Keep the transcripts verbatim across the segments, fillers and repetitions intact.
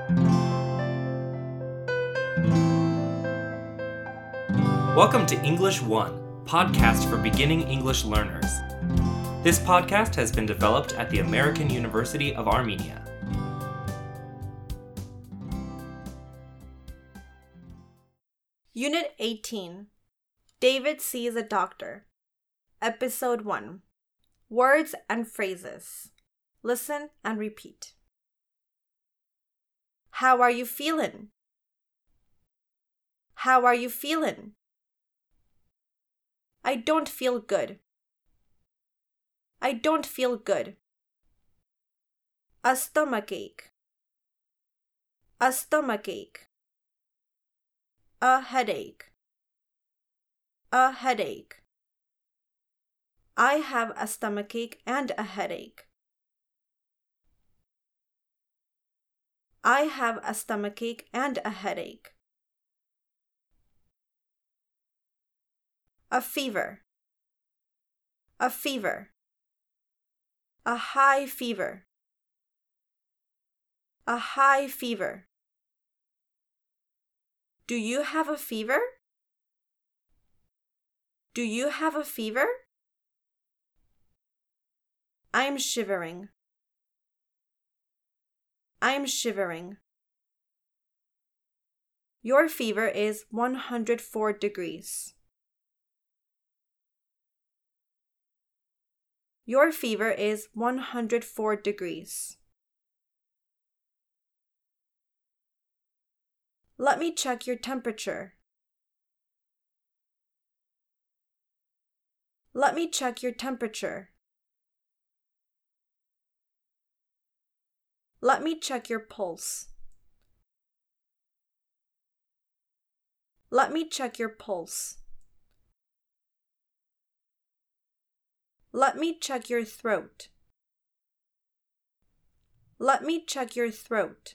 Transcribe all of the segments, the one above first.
Welcome to English One, podcast for beginning English learners. This podcast has been developed at the American University of Armenia. Unit eighteen. David Sees a Doctor. Episode one. Words and phrases. Listen and repeat. How are you feeling? How are you feeling? I don't feel good. I don't feel good. A stomachache. A stomachache. A headache. A headache. I have a stomachache and a headache. I have a stomachache and a headache. A fever. A fever. A high fever. A high fever. Do you have a fever? Do you have a fever? I'm shivering. I'm shivering. Your fever is one hundred four degrees. Your fever is one hundred four degrees. Let me check your temperature. Let me check your temperature. Let me check your pulse. Let me check your pulse. Let me check your throat. Let me check your throat.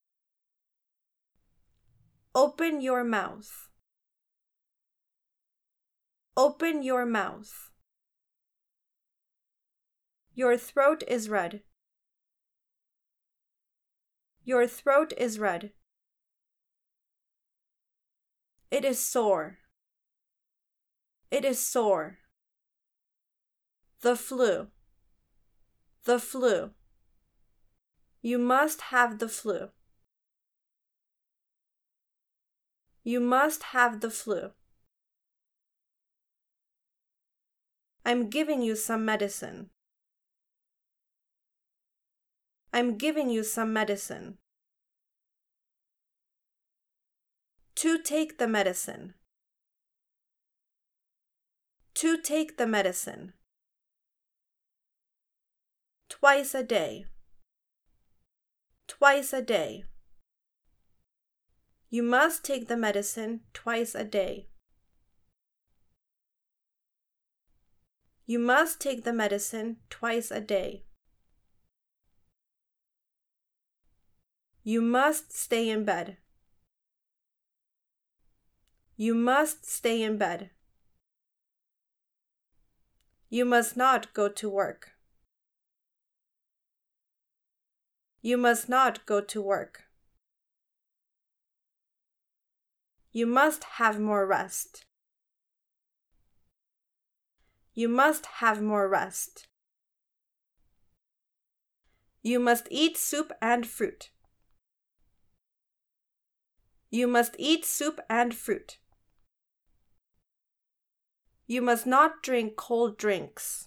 Open your mouth. Open your mouth. Your throat is red. Your throat is red. It is sore. It is sore. The flu. The flu. You must have the flu. You must have the flu. I'm giving you some medicine. I'm giving you some medicine. To take the medicine. To take the medicine. Twice a day. Twice a day. You must take the medicine twice a day. You must take the medicine twice a day. You must stay in bed. You must stay in bed. You must not go to work. You must not go to work. You must have more rest. You must have more rest. You must eat soup and fruit. You must eat soup and fruit. You must not drink cold drinks.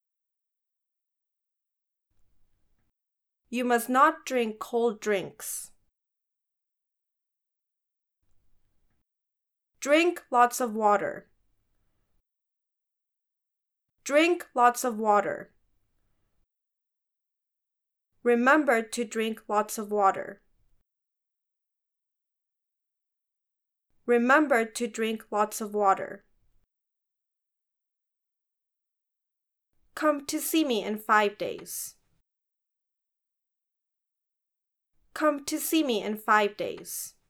You must not drink cold drinks. Drink lots of water. Drink lots of water. Remember to drink lots of water. Remember to drink lots of water. Come to see me in five days. Come to see me in five days.